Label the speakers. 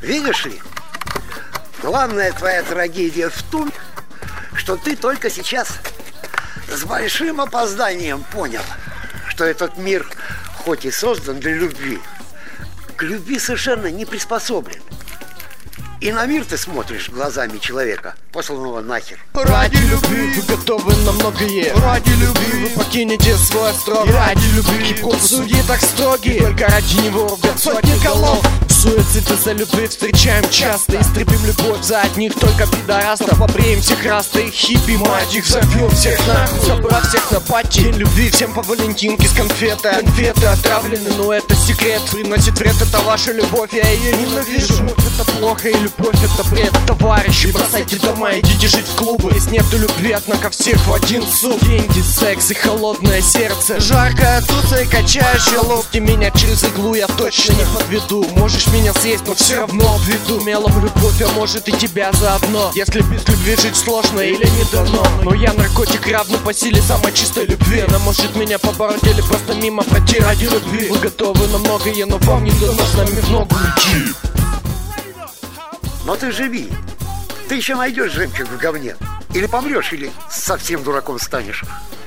Speaker 1: Видишь ли, главная твоя трагедия в том, что ты только сейчас с большим опозданием понял, что этот мир хоть и создан для любви, к любви совершенно не приспособлен. И на мир ты смотришь глазами человека, посланного нахер.
Speaker 2: Ради любви вы готовы на многое. Ради любви вы покинете свой остров. И ради любви хип-хоп судьи так строгие. Только ради него рубят сотни голов. Суициды за любви встречаем часто. Истребим любовь за одних только пидорастов. Побреем всех раста и хиппи, мать их, забьем всех нахуй. Собрав всех на пати, день любви всем по валентинке с конфеты. Конфеты отравлены, но это секрет. Приносит вред, это ваша любовь, я ее ненавижу. Это плохо и любовь это бред. Товарищи, бросайте дома, идите жить в клубы. Здесь нету любви, однако всех в один суп. Деньги, секс и холодное сердце. Жаркая туса и качающие локти. Меня через иглу я точно не подведу. Можешь меня съесть, но все равно обведу. Мелом любовь, а может и тебя заодно. Если без любви жить сложно или не дано. Но я наркотик, равно по силе самой чистой любви. Она может меня побороть или просто мимо пройти ради любви. Вы готовы на многое, но вам не дано с нами в ногу идти.
Speaker 1: Но ты живи. Ты еще найдешь жемчуг в говне. Или помрешь, или совсем дураком станешь.